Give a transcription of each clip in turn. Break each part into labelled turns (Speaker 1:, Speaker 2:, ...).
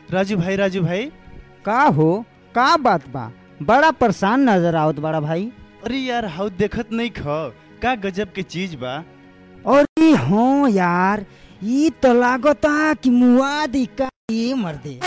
Speaker 1: राजू भाई
Speaker 2: का हो का बात बा? बड़ा परेशान नजर आवत बड़ा भाई।
Speaker 1: अरे यार हाउ देखत नहीं ख का गजब के चीज बा।
Speaker 2: अरे हाँ यार, ई तो लागता कि मुआदी का ये मर्दे।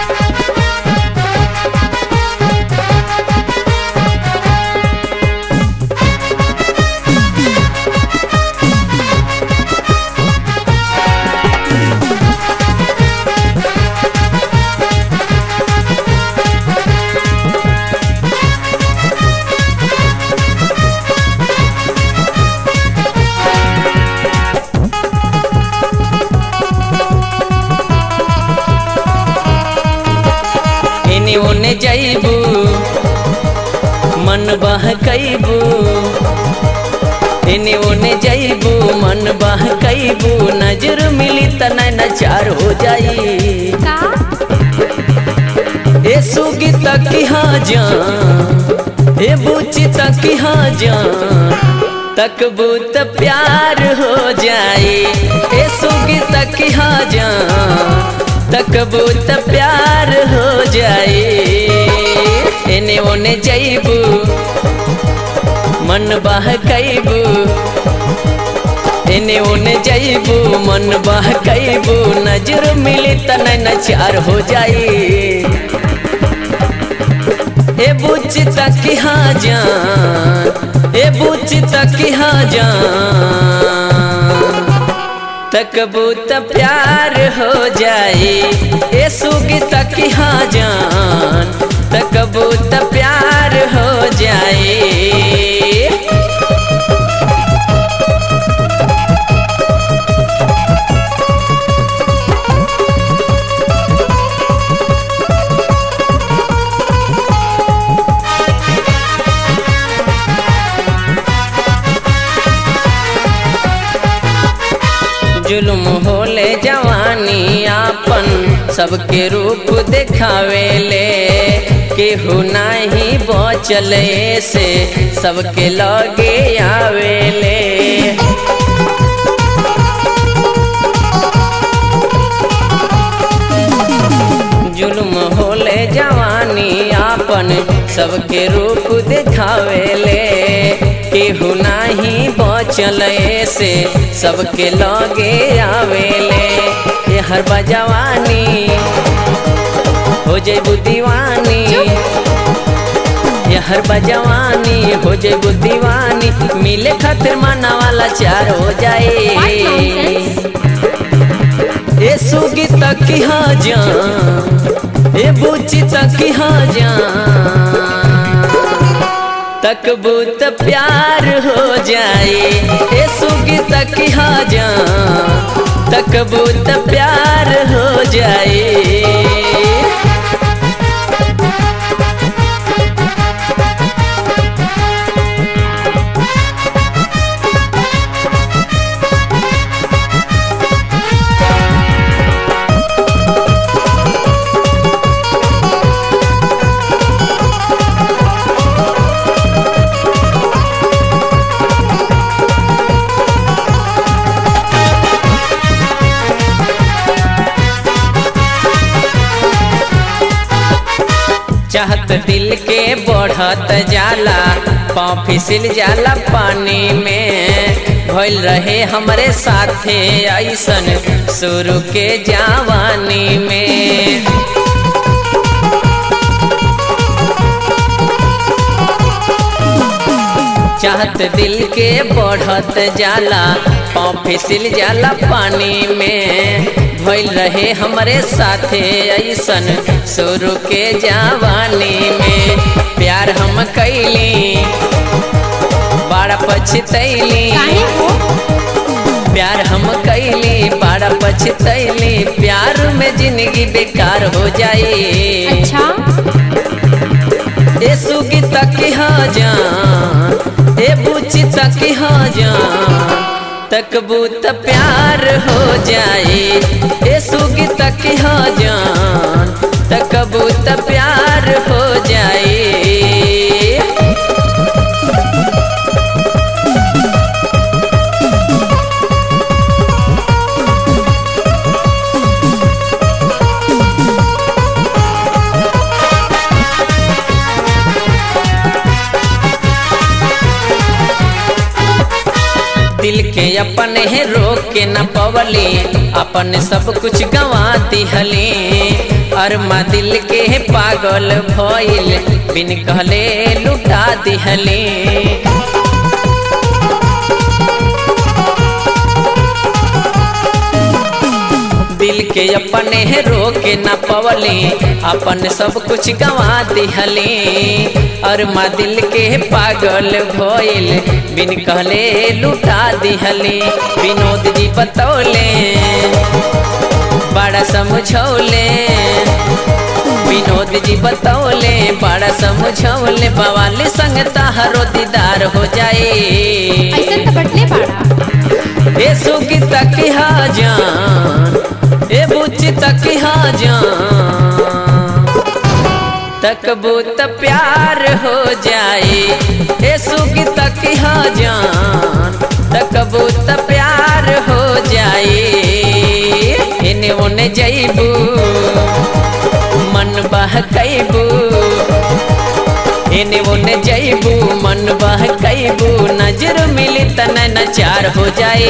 Speaker 3: ओने जाइबू मन बहकैबू, एने ओने जाइबू मन बहकैबू, नजर मिली त नैनाचार हो जाई। ए सुगी तक हाँ जान, ए बूची तक हाँ जान, तकबू त प्यार हो जाई। ए सुगी तक हाँ जान, तकबू त प्यार हो जाए। एने ओने जाइबू मन बहकैबू, एने ओने जाइबू मन बहकैबू, नजर मिली त नैनाचार हो जाए। ए बुच्ची तक हाँ जान, ए बुच्ची तक हाँ जान, तकबू त प्यार हो जाए। ए सुगी तक हाँ जान, तकबू त प्यार हो जाए। जुल्म होले जवानी आपन सबके रूप दिखावेले, केहू नहीं बचले से सबके लगे आवेले। जुल्म होले जवानी आपन सबके रूप दिखावेले, केहू नहीं बचले से सबके लगे आवेले। ये हर बजवानी हो जइबू दीवानी, ये हर बजवानी हो जइबू दीवानी, मिले खातिर माना वाला चार हो जाए। ए सुगी तक हाँ जान, ए बूची तक हाँ जान, तकबू त प्यार हो जाए। ए सुगी तक हाँ जान, तकबू त प्यार हो जाए। चाहत दिल के बढ़त जाला, पाँव फिसल जाला पानी में, भइल रहे हमरे साथे ऐसन शुरू के जवानी में। चाहत दिल के बढ़त जाला, पाँव फिसल जाला पानी में, भइल रहे हमरे साथे ऐसन शुरू के जवानी में। प्यार हम कैली बड़ा पछतैली, प्यार हम कैली बड़ा पछतैली, प्यार में जिंदगी बेकार हो जाए।
Speaker 4: अच्छा?
Speaker 3: ए सुगी तक हाँ जान, ए बूची तक हाँ जान, तकबू त प्यार हो जाए। ए सुगी तक हाँ जान, तकबू त प्यार हो जाए। के अपन है रोक के न पवली अपन सब कुछ गंवा दिहले अरमा दिल के है पागल भइल बिन कहले लुटा दिहले दिल के अपन है रोक के न पवले अपन सब कुछ गंवा दिहले अरमा दिल के पागल भइल बिन कहले लुटा दिहले विनोद जी बतौले बड़ा समझौले विनोद जी बतौले बड़ा समझौले बवाली संग ताहरो दीदार हो जाए
Speaker 4: ऐसा तो बटले बाड़ा
Speaker 3: ए सुगी तकिहा जान ए बुच्ची तकिहा जान तकबू त प्यार हो जाए ए सुगी तकिहा जान तकबू त प्यार हो जाए इने ओने जइबू मन बहकैबू इने ओने जइबू मन बहकैबू नजर मिली त नचार हो जाए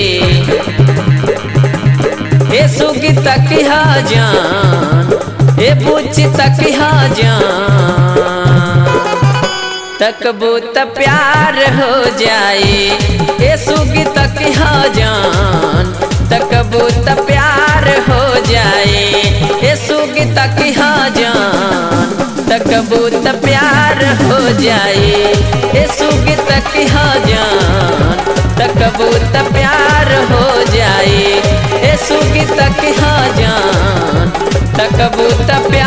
Speaker 3: ए सुगी तकिहा जान ए बुच्ची तकिहा जान तकबू त प्यार हो जाए ए सुगी तकिहा जान तकबू त प्यार हो जाए ए सुगी तकिहा जान तकबू त प्यार हो जाए ए सुगी तकिहा जान तकबू त प्यार हो जाए ए सुगी तकिहा जान तकबू त प्यार